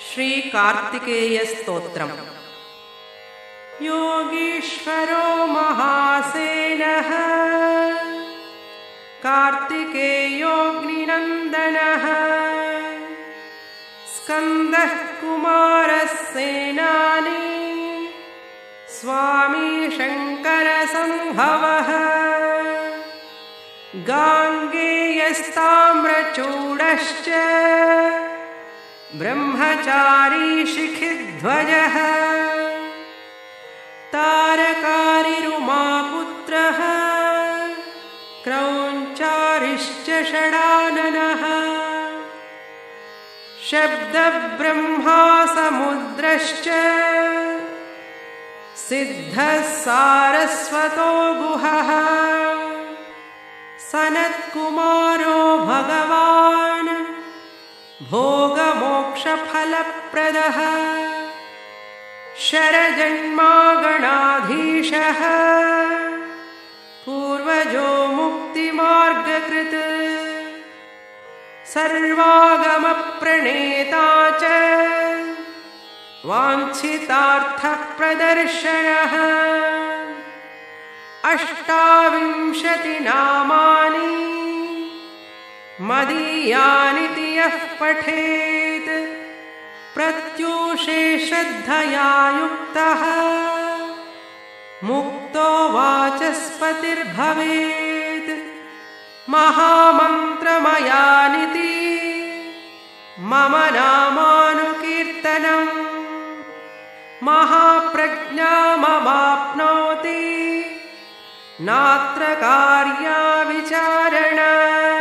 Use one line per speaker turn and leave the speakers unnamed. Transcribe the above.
श्रीकार्तिकेयस्तोत्रम्। योगीश्वरो महासेनः कार्तिकेयोऽग्निनन्दनः स्कन्दः कुमारस्सेनानी स्वामी शङ्करसम्भवः गाङ्गेयस्ताम्रचूडश्च ब्रह्मचारी शिखिध्वजः तारकारिरुमापुत्रः क्रौञ्चारिश्च षडाननः शब्दब्रह्मा समुद्रश्च सिद्धः सारस्वतो गुहः सनत्कुमारो भगवान् भोगमोक्षफलप्रदः शरजन्मागणाधीशः पूर्वजो मुक्तिमार्गकृत् सर्वागमप्रणेता च वाञ्छितार्थप्रदर्शनः 28 नामानि मदीयानिति यः पठेत् प्रत्यूषे श्रद्धया युक्तः मुक्तो वाचस्पतिर्भवेत् महामन्त्रमयानिति मम नामानुकीर्तनम् महाप्रज्ञामवाप्नोति नात्र कार्या विचारणा।